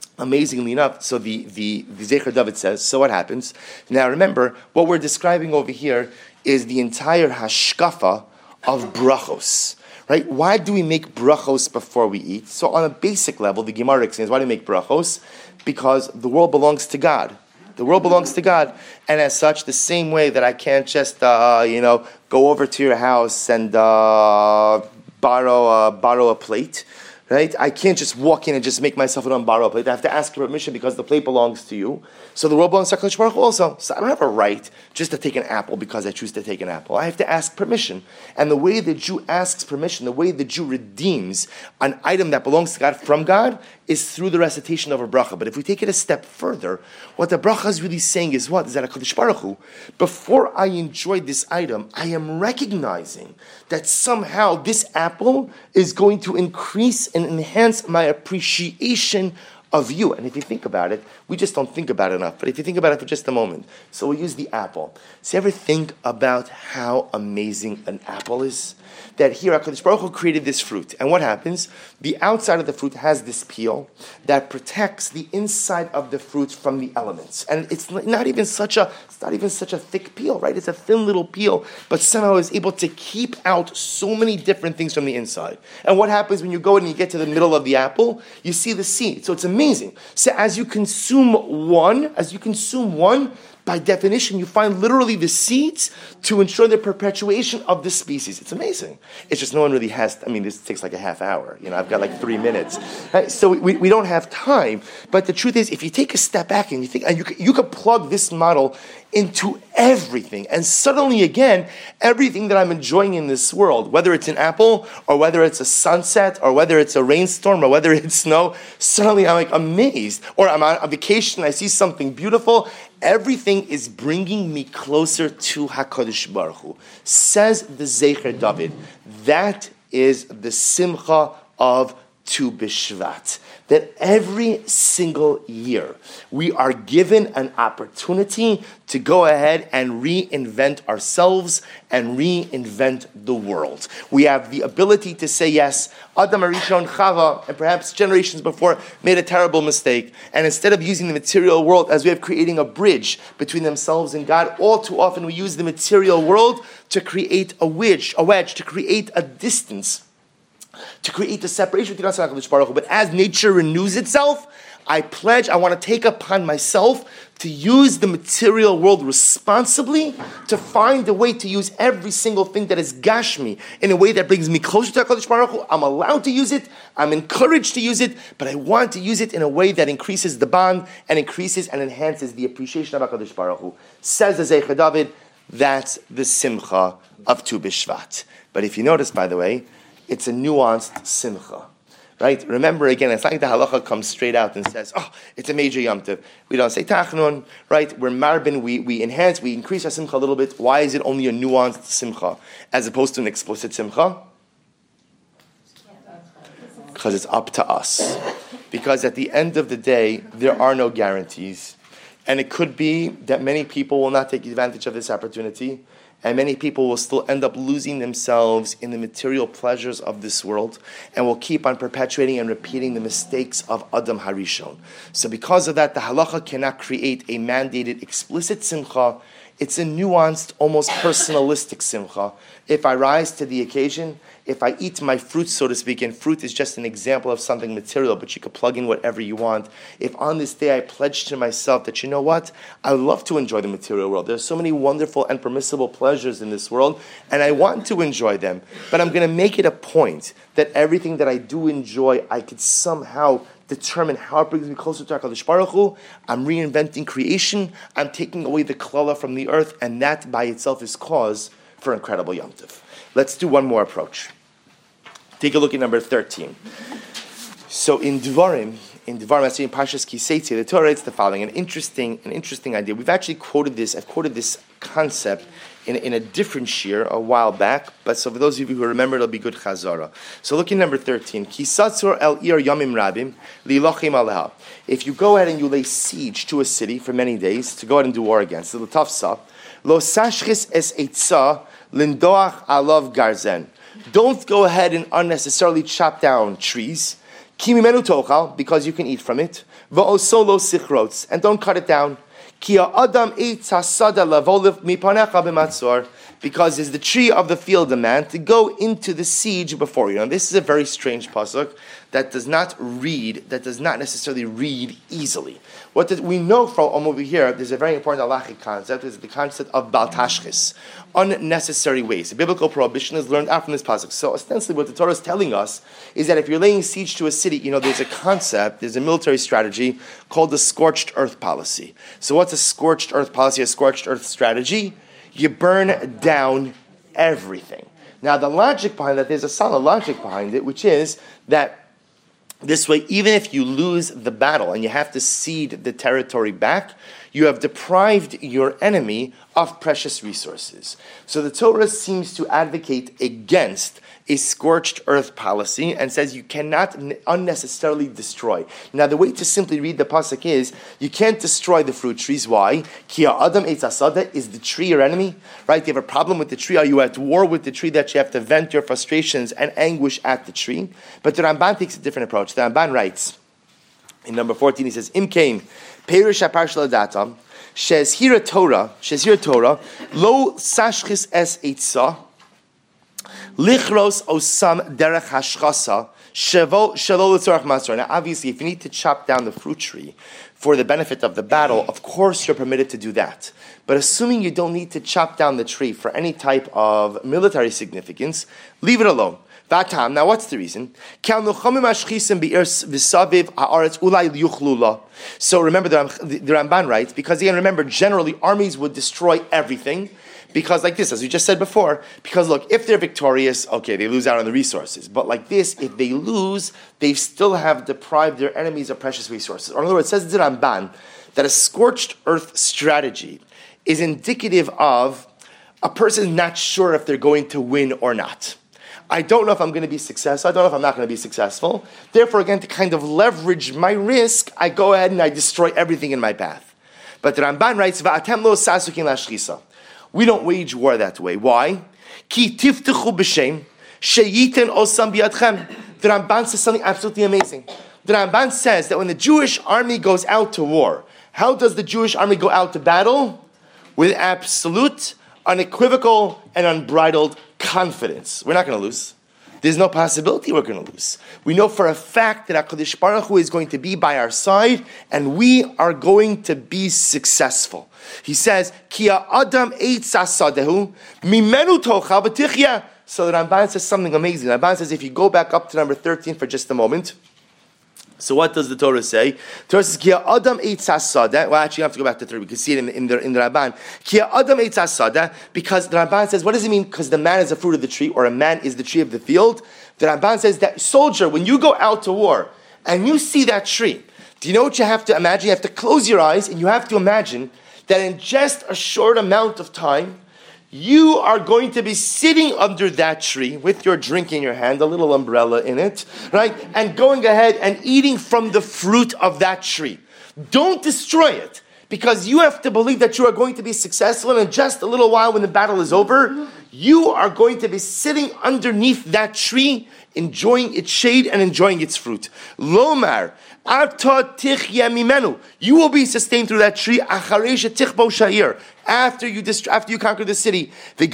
amazingly enough, so the, the, the Zecher David says, so what happens? Now remember, what we're describing over here is the entire hashkafa of brachos. Right? Why do we make brachos before we eat? So on a basic level, the Gemara explains, why do we make brachos? Because the world belongs to God. The world belongs to God. And as such, the same way that I can't just, uh, you know, go over to your house and uh, borrow, uh, borrow a plate, right? I can't just walk in and just make myself an borrow a plate. I have to ask your permission because the plate belongs to you. So the world belongs to HaKadosh Baruch Hu also. So I don't have a right just to take an apple because I choose to take an apple. I have to ask permission. And the way the Jew asks permission, the way the Jew redeems an item that belongs to God from God is through the recitation of a bracha. But if we take it a step further, what the bracha is really saying is what? Is that HaKadosh Baruch Hu, before I enjoy this item, I am recognizing that somehow this apple is going to increase and enhance my appreciation of you. And if you think about it, we just don't think about it enough. But if you think about it for just a moment, so we'll use the apple. So you ever think about how amazing an apple is? That here HaKadosh Baruch Hu created this fruit. And what happens? The outside of the fruit has this peel that protects the inside of the fruit from the elements. And it's not even such a it's not even such a thick peel, right? It's a thin little peel, but somehow is able to keep out so many different things from the inside. And what happens when you go in and you get to the middle of the apple? You see the seed. So it's amazing. So as you consume one, as you consume one, by definition, you find literally the seeds to ensure the perpetuation of the species. It's amazing. It's just no one really has, I mean, this takes like a half hour. You know, I've got like three minutes. Right? So we, we don't have time. But the truth is, if you take a step back and you think, and you could, you could plug this model into everything. And suddenly, again, everything that I'm enjoying in this world, whether it's an apple, or whether it's a sunset, or whether it's a rainstorm, or whether it's snow, suddenly I'm like amazed. Or I'm on a vacation, I see something beautiful. Everything is bringing me closer to HaKadosh Baruch Hu. Says the Zecher David, that is the simcha of Tu B'Shvat. That every single year we are given an opportunity to go ahead and reinvent ourselves and reinvent the world. We have the ability to say yes. Adam Arishon, Chava, and perhaps generations before made a terrible mistake. And instead of using the material world as way of creating a bridge between themselves and God, all too often we use the material world to create a wedge, a wedge, to create a distance, to create a separation between us and HaKadosh Baruch Hu. But as nature renews itself, I pledge, I want to take upon myself to use the material world responsibly, to find a way to use every single thing that is Gashmi in a way that brings me closer to HaKadosh Baruch Hu. I'm allowed to use it, I'm encouraged to use it, but I want to use it in a way that increases the bond and increases and enhances the appreciation of HaKadosh Baruch Hu. Says the Zecher David, that's the simcha of Tu B'Shvat. But if you notice, by the way, it's a nuanced simcha, right? Remember, again, it's not like the halacha comes straight out and says, oh, it's a major Yom Tov. We don't say tachnun, right? We're marbin, we, we enhance, we increase our simcha a little bit. Why is it only a nuanced simcha as opposed to an explicit simcha? Because it's up to us. Because at the end of the day, there are no guarantees. And it could be that many people will not take advantage of this opportunity. And many people will still end up losing themselves in the material pleasures of this world and will keep on perpetuating and repeating the mistakes of Adam Harishon. So because of that, the halacha cannot create a mandated explicit simcha. It's a nuanced, almost personalistic simcha. If I rise to the occasion, if I eat my fruit, so to speak, and fruit is just an example of something material, but you could plug in whatever you want. If on this day I pledge to myself that, you know what, I love to enjoy the material world. There's so many wonderful and permissible pleasures in this world, and I want to enjoy them. But I'm going to make it a point that everything that I do enjoy, I could somehow determine how it brings me closer to HaKadosh Baruch Hu. I'm reinventing creation. I'm taking away the klala from the earth, and that by itself is cause for incredible Yom Tov. Let's do one more approach. Take a look at number thirteen. So in Dvarim, in Dvarim, actually in Parshas Kiseitzi, the Torah writes the following: an interesting, an interesting idea. We've actually quoted this. I've quoted this concept in, in a different shir a while back, but so for those of you who remember, it'll be good chazara. So look at number thirteen. Kisatzor el ir yamim rabim lilochim aleha. If you go ahead and you lay siege to a city for many days to go ahead and do war against it, l'tafsa lo sashchis es eitza lindoach alav garzen. Don't go ahead and unnecessarily chop down trees. Ki mimenu tochal, because you can eat from it. Va'osolo sichrots, and don't cut it down. Ki ha'adam eitz hasada lavoliv mipanecha b'matzor, because is the tree of the field a man to go into the siege before you. Now this is a very strange pasuk that does not read, that does not necessarily read easily. What did we know from over here, there's a very important halachic concept, is the concept of bal tashchis, unnecessary waste. The biblical prohibition is learned out from this pasuk. So ostensibly what the Torah is telling us is that if you're laying siege to a city, you know, there's a concept, there's a military strategy called the scorched earth policy. So what's a scorched earth policy, a scorched earth strategy? You burn down everything. Now the logic behind that, there's a solid logic behind it, which is that this way, even if you lose the battle and you have to cede the territory back, you have deprived your enemy of precious resources. So the Torah seems to advocate against a scorched earth policy and says you cannot unnecessarily destroy. Now the way to simply read the pasuk is, you can't destroy the fruit trees. Why? Ki ha'adam eitz hasada, is the tree your enemy? Right? You have a problem with the tree. Are you at war with the tree that you have to vent your frustrations and anguish at the tree? But the Ramban takes a different approach. The Ramban writes, in number fourteen, he says, Im kain, perish ha'parshal adatam, shez hira Torah, shez hira Torah, lo sashchis es eitzah, Lichros osam derech hashchasa shevo shelo l'tzorach matzor. Now, obviously, if you need to chop down the fruit tree for the benefit of the battle, of course you're permitted to do that. But assuming you don't need to chop down the tree for any type of military significance, leave it alone. Now, what's the reason? So remember, the Ramban writes, because again, remember, generally armies would destroy everything. Because like this, as we just said before, because look, if they're victorious, okay, they lose out on the resources. But like this, if they lose, they still have deprived their enemies of precious resources. Or in other words, it says the Ramban that a scorched earth strategy is indicative of a person not sure if they're going to win or not. I don't know if I'm going to be successful. I don't know if I'm not going to be successful. Therefore, again, to kind of leverage my risk, I go ahead and I destroy everything in my path. But the Ramban writes, "Va'atem lo sasukin lashchisa." We don't wage war that way. Why? Ki tiftechu b'shem sheyiten osam biyadchem. The Ramban says something absolutely amazing. The Ramban says that when the Jewish army goes out to war, how does the Jewish army go out to battle? With absolute, unequivocal, and unbridled confidence. We're not going to lose. There's no possibility we're going to lose. We know for a fact that HaKadosh Baruch Hu is going to be by our side, and we are going to be successful. He says, Ki ha'adam eitz hasadehu, mimenu tochal v'tichya. So the Ramban says something amazing. The Ramban says, if you go back up to number thirteen for just a moment, so what does the Torah say? The Torah says, Ki ha'adam eitz hasadeh. Well, actually, you have to go back to three. We can see it in the, in the, in the Ramban. Ki ha'adam eitz hasadeh, because the Ramban says, what does it mean? Because the man is the fruit of the tree, or a man is the tree of the field. The Ramban says that, soldier, when you go out to war, and you see that tree, do you know what you have to imagine? You have to close your eyes, and you have to imagine that in just a short amount of time, you are going to be sitting under that tree with your drink in your hand, a little umbrella in it, right? And going ahead and eating from the fruit of that tree. Don't destroy it, because you have to believe that you are going to be successful, and in just a little while when the battle is over, you are going to be sitting underneath that tree, enjoying its shade and enjoying its fruit. Lomar, you will be sustained through that tree after you dist- after you conquer the city. So the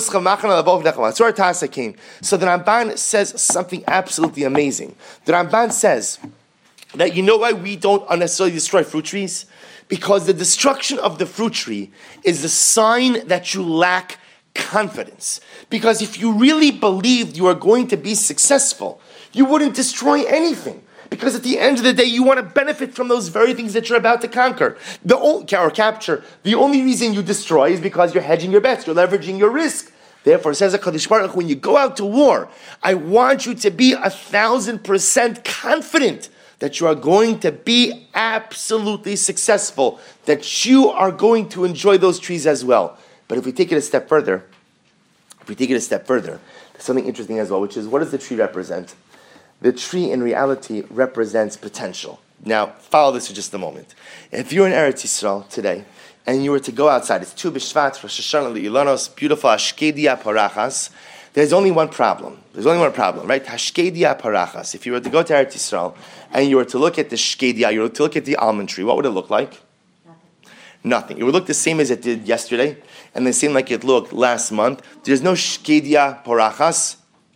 Ramban says something absolutely amazing. The Ramban says that you know why we don't unnecessarily destroy fruit trees? Because the destruction of the fruit tree is the sign that you lack confidence. Because if you really believed you are going to be successful, you wouldn't destroy anything. Because at the end of the day, you want to benefit from those very things that you're about to conquer, the only, or capture. The only reason you destroy is because you're hedging your bets, you're leveraging your risk. Therefore, says HaKadosh Baruch Hu, when you go out to war, I want you to be a thousand percent confident that you are going to be absolutely successful, that you are going to enjoy those trees as well. But if we take it a step further, if we take it a step further, there's something interesting as well, which is, what does the tree represent? The tree in reality represents potential. Now, follow this for just a moment. If you're in Eretz Yisrael today, and you were to go outside, it's Tu B'Shvat, Rosh Hashanah Le'ilanos, beautiful Ashkedia Parachas, There's only one problem. There's only one problem, right? Hashkedia parachas. If you were to go to Eretz Yisrael and you were to look at the shkedia, you were to look at the almond tree, what would it look like? Nothing. Nothing. It would look the same as it did yesterday, and the same like it looked last month. There's no shkedia parachas.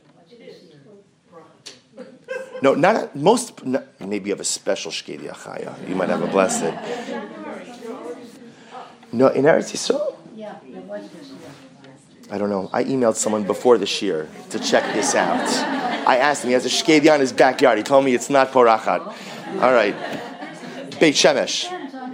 No, not most. Not, maybe you have a special shkedia chaya. You might have a blessed. No, in Eretz Yisrael. Yeah, it was this year. I don't know. I emailed someone before the shir to check this out. I asked him. He has a shkedia in his backyard. He told me it's not porachat. All right. Beit Shemesh.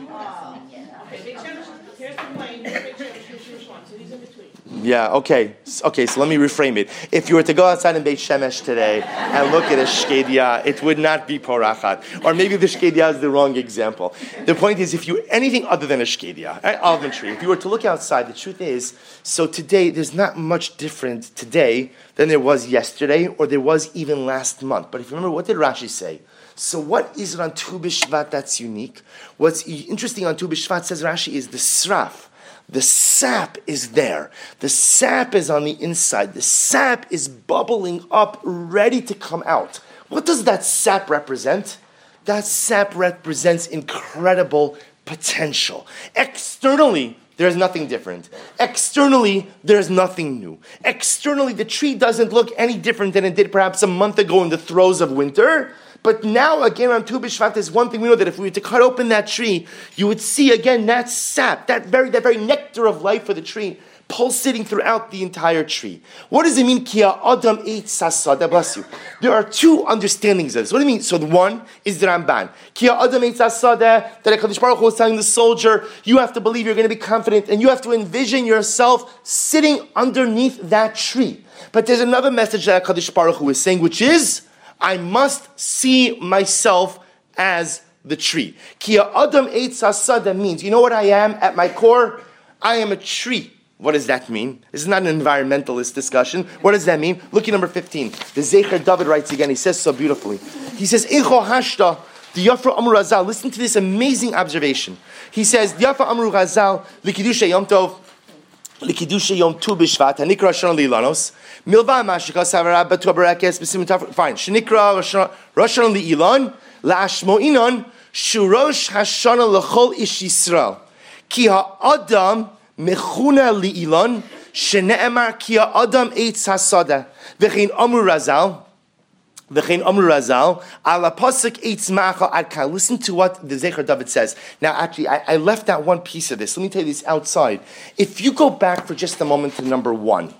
Yeah, okay. Okay, so let me reframe it. If you were to go outside in Beit Shemesh today and look at a shkedia, it would not be porachat. Or maybe the shkedia is the wrong example. The point is, if you anything other than a shkedia, an almond tree, if you were to look outside, the truth is, so today, there's not much different today than there was yesterday or there was even last month. But if you remember, what did Rashi say? So what is it on Tu B'Shvat that's unique? What's interesting on Tu B'Shvat, says Rashi, is the sraf. The sap is there. The sap is on the inside. The sap is bubbling up, ready to come out. What does that sap represent? That sap represents incredible potential. Externally, there's nothing different. Externally, there's nothing new. Externally, the tree doesn't look any different than it did perhaps a month ago in the throes of winter. But now, again, on Tu B'Shvat, there's one thing we know, that if we were to cut open that tree, you would see, again, that sap, that very that very nectar of life for the tree, pulsating throughout the entire tree. What does it mean? Ki ha'adam eitz hasada. Bless you. There are two understandings of this. What do you mean? So the one is the Ramban. Ki ha'adam eitz hasada, that HaKadosh Baruch Hu was telling the soldier, you have to believe, you're going to be confident, and you have to envision yourself sitting underneath that tree. But there's another message that HaKadosh Baruch Hu is saying, which is, I must see myself as the tree. Ki ha'adam eitz hasada means, you know what I am at my core? I am a tree. What does that mean? This is not an environmentalist discussion. What does that mean? Look at number fifteen. The Zecher David writes again. He says so beautifully. He says, Echo hashta, the Yafra Amru Razal. Listen to this amazing observation. He says, Yafra Amru Razal, Likidusha Yom Tov, Likidusha Yom Tu B'Shvat, Hanikra Shana Lilanos, Milva Mashika Savara Batu Barakes, Besim Taf. Fine. Shanikra Rashana Liilan, La'ashmo Inon, Shurosh Hashana L'chol Ish Yisrael. Ki ha'adam Mechuna li'ilon, shene'emar ki ha'adam eitz hasada. V'chein amru razal, v'chein amru razal, ala pasuk eitz ma'achal adkan. Listen to what the Zecher David says. Now, actually, I, I left out one piece of this. Let me tell you this outside. If you go back for just a moment to number one,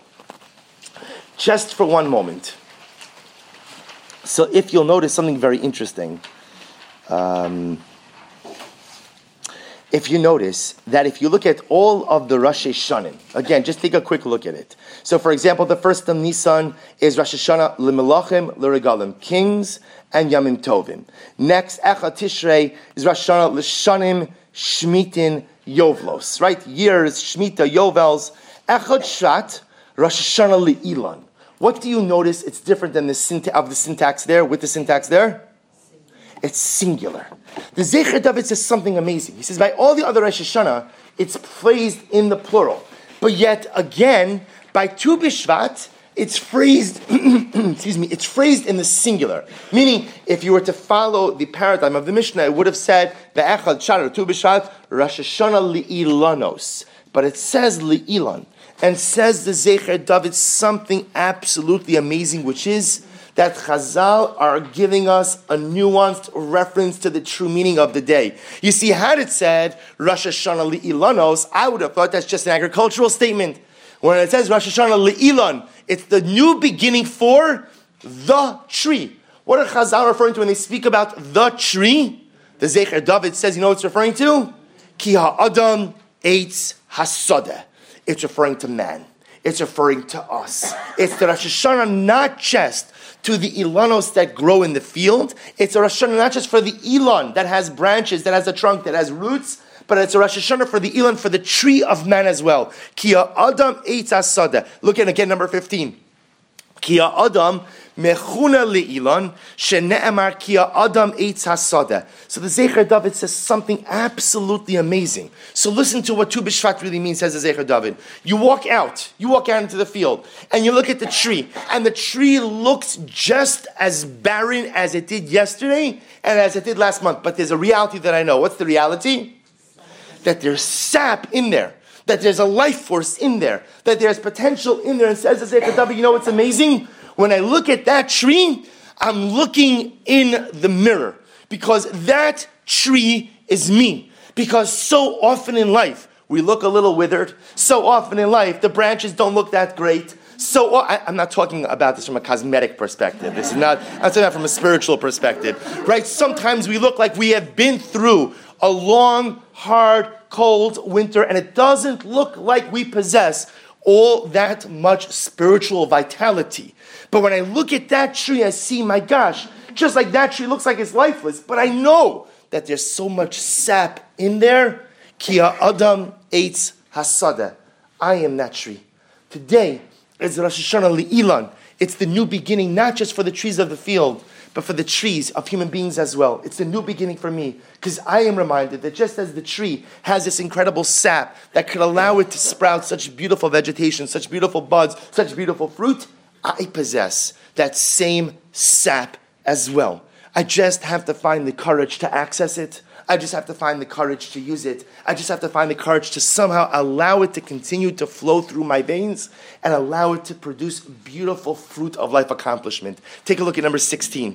just for one moment. So if you'll notice something very interesting, um... if you notice that if you look at all of the Rosh Hashanah, again, just take a quick look at it. So, for example, the first of Nisan is Rosh Hashanah l'melachim l'regalim, kings and yamim tovim. Next, Echad Tishrei is Rosh Hashanah l'shanim shmitin yovlos, right? Years, shmita, yovels. Echad Shvat, Rosh Hashanah li'ilan. What do you notice? It's different than the syntax of the syntax there, with the syntax there? It's singular. The Zecher David says something amazing. He says, by all the other Rosh Hashanah, it's phrased in the plural. But yet, again, by Tu B'Shvat, it's phrased, excuse me, it's phrased in the singular. Meaning, if you were to follow the paradigm of the Mishnah, it would have said, Ve'echad Shana Tu B'Shvat, Rosh Hashanah li'ilanos. But it says li'ilan. And says the Zecher David something absolutely amazing, which is, that Chazal are giving us a nuanced reference to the true meaning of the day. You see, had it said Rosh Hashanah li'ilanos, I would have thought that's just an agricultural statement. When it says Rosh Hashanah li'ilan, it's the new beginning for the tree. What are Chazal referring to when they speak about the tree? The Zecher David says, you know what it's referring to? Ki ha'adam eitz hasada. It's referring to man. It's referring to us. It's the Rosh Hashanah, not just to the ilanos that grow in the field. It's a Rosh Hashanah not just for the ilan that has branches, that has a trunk, that has roots, but it's a Rosh Hashanah for the ilan, for the tree of man as well. Ki ha'adam eitz hasada. Look at again number fifteen. Ki ha'adam Mechuna li'ilan, shene'emar kia adam eitz hasada. So the Zecher David says something absolutely amazing. So listen to what Tu B'Shvat really means, says the Zecher David. You walk out, you walk out into the field, and you look at the tree, and the tree looks just as barren as it did yesterday, and as it did last month. But there's a reality that I know. What's the reality? That there's sap in there. That there's a life force in there. That there's potential in there. And says the Zecher David, you know what's amazing? When I look at that tree, I'm looking in the mirror. Because that tree is me. Because so often in life, we look a little withered. So often in life, the branches don't look that great. So I, I'm not talking about this from a cosmetic perspective. This is not, I'm talking about from a spiritual perspective. Right? Sometimes we look like we have been through a long, hard, cold winter, and it doesn't look like we possess all that much spiritual vitality. But when I look at that tree, I see, my gosh, just like that tree looks like it's lifeless, but I know that there's so much sap in there. Kia Adam eitz hasada. I am that tree. Today is Rosh Hashanah Li'ilan. It's the new beginning, not just for the trees of the field, but for the trees of human beings as well. It's the new beginning for me, because I am reminded that just as the tree has this incredible sap that could allow it to sprout such beautiful vegetation, such beautiful buds, such beautiful fruit, I possess that same sap as well. I just have to find the courage to access it. I just have to find the courage to use it. I just have to find the courage to somehow allow it to continue to flow through my veins and allow it to produce beautiful fruit of life accomplishment. Take a look at number sixteen.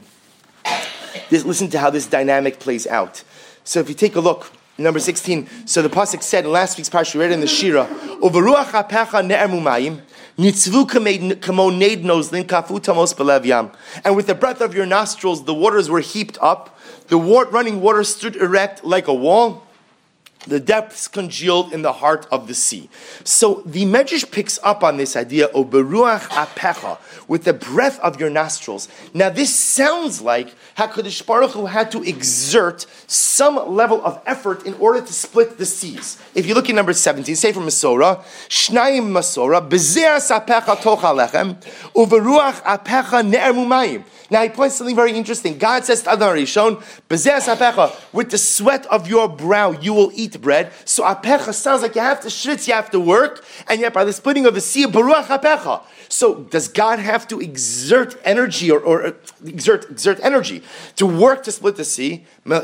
This, listen to how this dynamic plays out. So if you take a look, number sixteen, so the pasuk said in last week's parsha, we read in the Shira, "Uveruach hapecha ne'ermu mayim, nitzvu kamo neidnos linkafu tamos belev yam." And with the breath of your nostrils, the waters were heaped up. The wa- running water stood erect like a wall. The depths congealed in the heart of the sea. So the Medrash picks up on this idea of beruach apecha, with the breath of your nostrils. Now this sounds like HaKadosh Baruch Hu had to exert some level of effort in order to split the seas. If you look at number seventeen, say from Masorah, Shnayim Masorah, Bezeas apecha tocha lechem, uveruach apecha ne'ermu mayim. Now he points something very interesting. God says to Adam Rishon, Bezeas apecha, with the sweat of your brow you will eat bread. So apecha sounds like you have to schwitz, you have to work, and yet by the splitting of the sea, beruach apecha. So does God have to exert energy or, or uh, exert exert energy to work to split the sea? So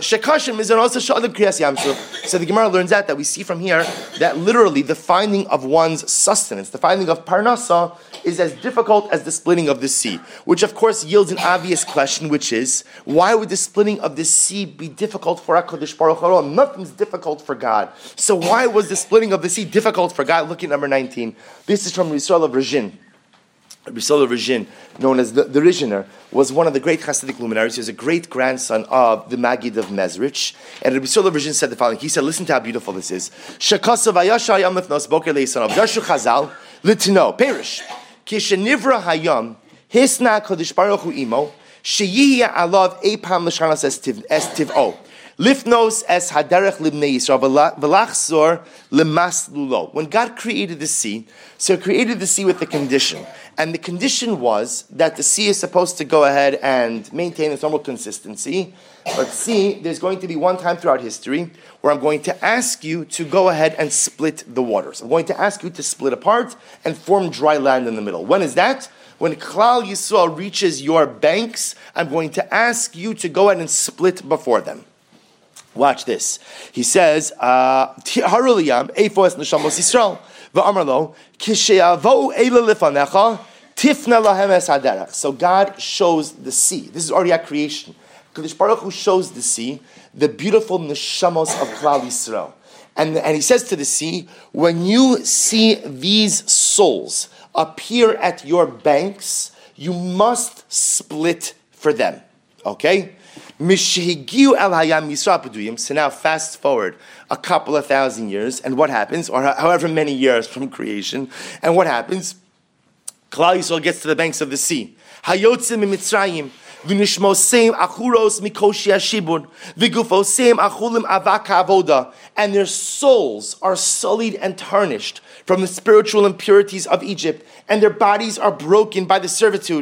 the Gemara learns out that we see from here that literally the finding of one's sustenance, the finding of parnasa, is as difficult as the splitting of the sea, which of course yields an obvious question, which is, why would the splitting of the sea be difficult for HaKadosh Baruch Hu? Nothing's difficult for God. So why was the splitting of the sea difficult for God? Look at number nineteen. This is from Yisrael of Rizhin. Yisrael of Rizhin, known as the, the Rizhiner, was one of the great Hasidic luminaries. He was a great grandson of the Maggid of Mezrich. And Yisrael of Rizhin said the following. He said, listen to how beautiful this is. Shekasav ayasha hayam lifnos boker leisanav. Darshu chazal litino. Perish. Kishenivra hayam hisna kodesh baruch hu imo sheyihya alav eipam l'shanas es tiv'o. Lifnos es haderech libnei Yisrael v'lachzor lemaslulo. When God created the sea, so He created the sea with a condition. And the condition was that the sea is supposed to go ahead and maintain its normal consistency. But see, there's going to be one time throughout history where I'm going to ask you to go ahead and split the waters. I'm going to ask you to split apart and form dry land in the middle. When is that? When Klal Yisrael reaches your banks, I'm going to ask you to go ahead and split before them. Watch this. He says, uh, Haruliyam, Eifos Neshamos Yisrael, V'amarlo, Kishe'avo Eila Lifanecha, Tifna Lahem Es Haderech. So God shows the sea. This is already at creation. Kadosh Baruch Hu shows the sea, the beautiful Neshamos of Klal Yisrael. And, and he says to the sea, when you see these souls appear at your banks, you must split for them. Okay? So now fast forward a couple of thousand years, and what happens? Or however many years from creation, and what happens? Klal Yisrael gets to the banks of the sea. Hayotzim Mitzrayim, v'nishmosem achuros mikoshi hashibur, v'gufosem achulim avaka avoda, and their souls are sullied and tarnished from the spiritual impurities of Egypt, and their bodies are broken by the servitude.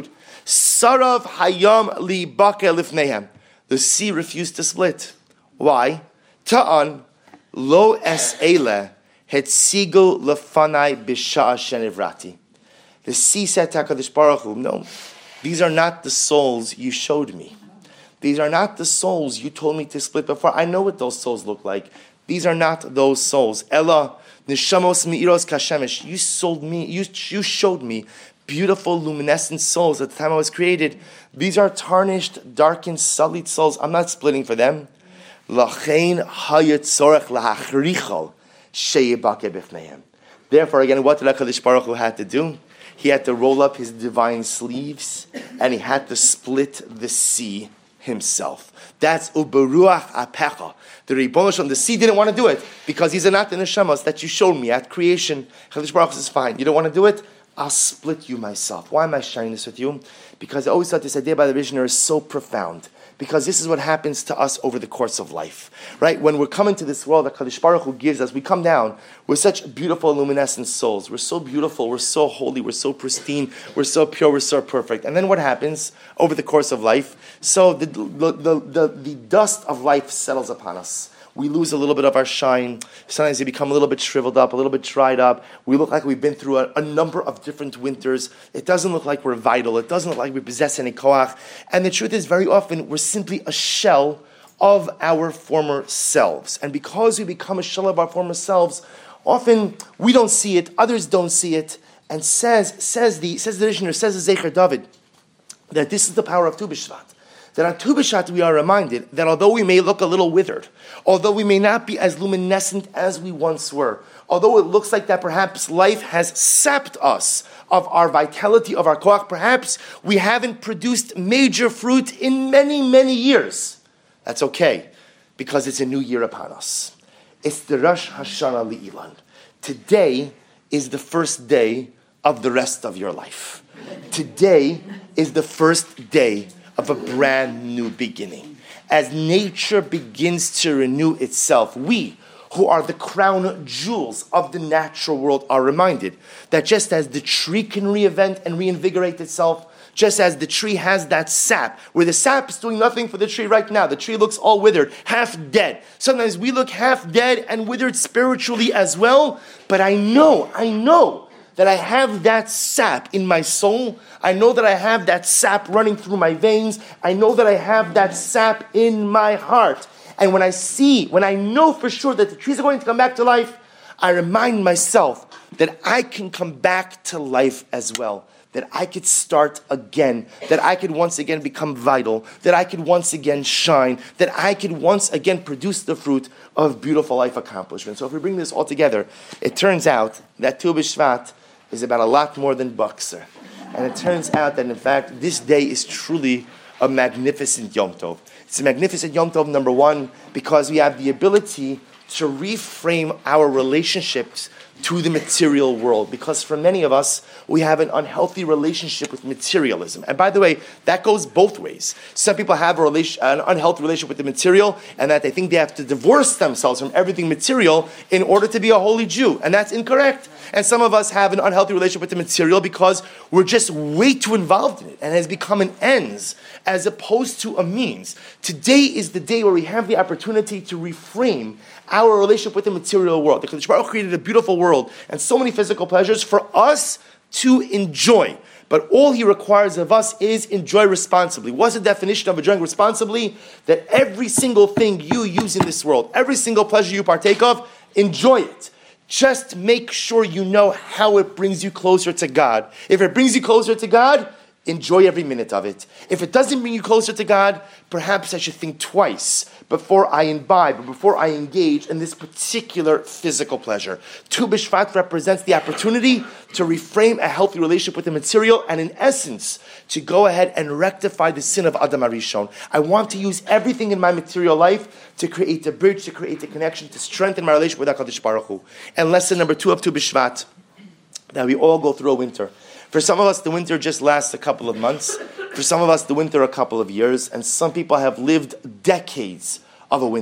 Sarav hayam li bake lifnehem. The sea refused to split. Why? Ta'an lo es ele het sigel lefanai bisha shenivrati. The sea said to HaKadosh Baruch Hu, no, these are not the souls you showed me. These are not the souls you told me to split before. I know what those souls look like. These are not those souls. Ella neshamos mi'iros kashemesh. You sold me. You you showed me beautiful, luminescent souls at the time I was created. These are tarnished, darkened, sullied souls. I'm not splitting for them. Lachein hayat tzorech lahachrichol sheyibake b'fneihem. Therefore, again, what did HaKadosh Baruch Hu had to do? He had to roll up his divine sleeves, and he had to split the sea himself. That's uberuach apecha. The Ribono Shel Olam, the sea didn't want to do it because he's not the neshamas that you showed me at creation. HaKadosh Baruch Hu says, fine, you don't want to do it? I'll split you myself. Why am I sharing this with you? Because I always thought this idea by the visionary is so profound. Because this is what happens to us over the course of life. Right? When we're coming to this world that HaKadosh Baruch Hu gives us, we come down, we're such beautiful, luminescent souls. We're so beautiful, we're so holy, we're so pristine, we're so pure, we're so perfect. And then what happens over the course of life? So the, the, the, the, the dust of life settles upon us. We lose a little bit of our shine. Sometimes we become a little bit shriveled up, a little bit dried up. We look like we've been through a, a number of different winters. It doesn't look like we're vital. It doesn't look like we possess any koach. And the truth is, very often, we're simply a shell of our former selves. And because we become a shell of our former selves, often we don't see it, others don't see it. And says, says the says the Rishner, says the Zecher David, that this is the power of Tu B'Shvat. That on Tu B'Shvat we are reminded that although we may look a little withered, although we may not be as luminescent as we once were, although it looks like that perhaps life has sapped us of our vitality, of our koach, perhaps we haven't produced major fruit in many, many years. That's okay, because it's a new year upon us. It's the Rosh Hashanah Li'ilan. Today is the first day of the rest of your life. Today is the first day of a brand new beginning. As nature begins to renew itself, we, who are the crown jewels of the natural world, are reminded that just as the tree can reinvent and reinvigorate itself, just as the tree has that sap, where the sap is doing nothing for the tree right now, the tree looks all withered, half dead. Sometimes we look half dead and withered spiritually as well, but I know, I know, that I have that sap in my soul. I know that I have that sap running through my veins. I know that I have that sap in my heart. And when I see, when I know for sure that the trees are going to come back to life, I remind myself that I can come back to life as well. That I could start again. That I could once again become vital. That I could once again shine. That I could once again produce the fruit of beautiful life accomplishment. So if we bring this all together, it turns out that Tu B'Shvat is about a lot more than Boxer. And it turns out that, in fact, this day is truly a magnificent Yom Tov. It's a magnificent Yom Tov, number one, because we have the ability to reframe our relationships to the material world. Because for many of us, we have an unhealthy relationship with materialism. And by the way, that goes both ways. Some people have a relation, an unhealthy relationship with the material, and that they think they have to divorce themselves from everything material in order to be a holy Jew. And that's incorrect. And some of us have an unhealthy relationship with the material because we're just way too involved in it and it has become an ends as opposed to a means. Today is the day where we have the opportunity to reframe our relationship with the material world. The Kadosh Baruch Hu created a beautiful world and so many physical pleasures for us to enjoy. But all he requires of us is enjoy responsibly. What's the definition of enjoying responsibly? That every single thing you use in this world, every single pleasure you partake of, enjoy it. Just make sure you know how it brings you closer to God. If it brings you closer to God, enjoy every minute of it. If it doesn't bring you closer to God, perhaps I should think twice before I imbibe, or before I engage in this particular physical pleasure. Tu B'Shvat represents the opportunity to reframe a healthy relationship with the material and, in essence, to go ahead and rectify the sin of Adam HaRishon. I want to use everything in my material life to create a bridge, to create a connection, to strengthen my relationship with HaKadosh Baruch Hu. And lesson number two of Tu B'Shvat, that we all go through a winter. For some of us, the winter just lasts a couple of months. For some of us, the winter a couple of years. And some people have lived decades of a winter.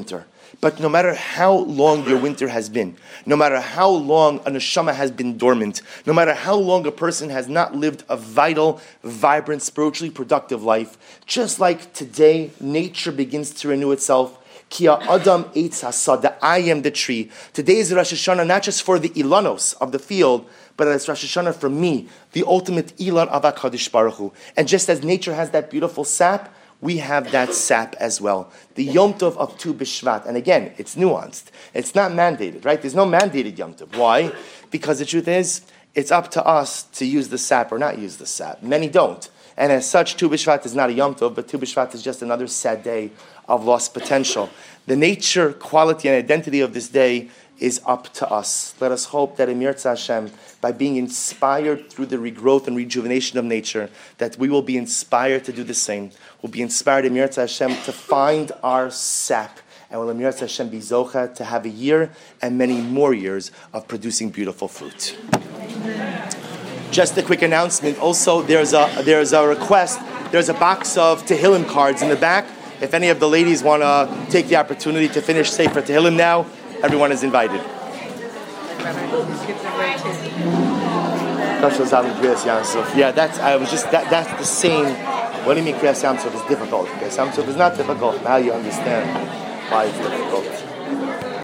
But no matter how long your winter has been, no matter how long a neshama has been dormant, no matter how long a person has not lived a vital, vibrant, spiritually productive life, just like today, nature begins to renew itself. Ki Adam eitz hasada, I am the tree. Today is Rosh Hashanah, not just for the ilanos of the field, but it's Rosh Hashanah for me, the ultimate ilan of HaKadosh Baruch Hu. And just as nature has that beautiful sap, we have that sap as well. The Yom Tov of Tu B'Shvat. And again, it's nuanced. It's not mandated, right? There's no mandated Yom Tov. Why? Because the truth is, it's up to us to use the sap or not use the sap. Many don't. And as such, Tu B'Shvat is not a Yom Tov, but Tu B'Shvat is just another sad day of lost potential. The nature, quality, and identity of this day is up to us. Let us hope that in Yirtzeh Hashem, by being inspired through the regrowth and rejuvenation of nature, that we will be inspired to do the same. We'll be inspired in Yirtzeh Hashem to find our sap, and will in Yirtzeh Hashem be zocha to have a year and many more years of producing beautiful fruit. Just a quick announcement. Also, there's a there's a request. There's a box of Tehillim cards in the back. If any of the ladies want to take the opportunity to finish Sefer Tehillim now, everyone is invited. Yeah, that's I was just that that's the same. What do you mean Kriyas Yam Sov is difficult? Kriyas Yam Sov is not difficult. Now you understand why it's difficult.